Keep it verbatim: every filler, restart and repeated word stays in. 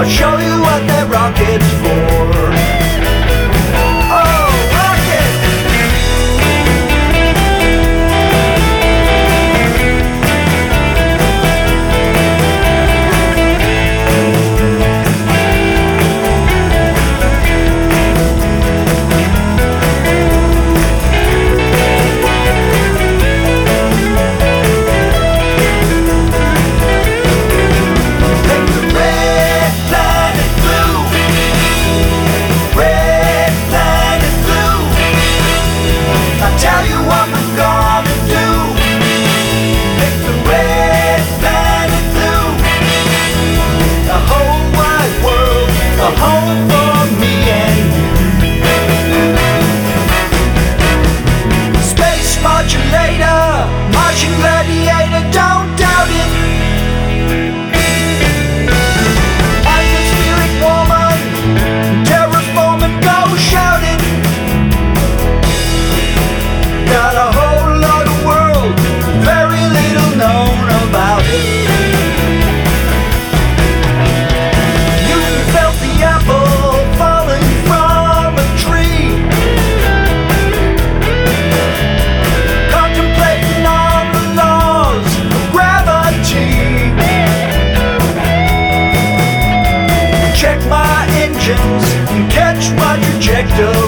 I'll show you what that rocket's for. Oh, rocket! Tell you what we're gonna do. Make the red planet blue. The whole wide world, a home for me and you. Space modulator, Martian gladiator, don't doubt it. Atmospheric woman, terraforming, go shout it. Got a whole lot of world, very little known about it. You felt the apple falling from a tree, contemplating on the laws of gravity. Check my engines and catch my trajectory.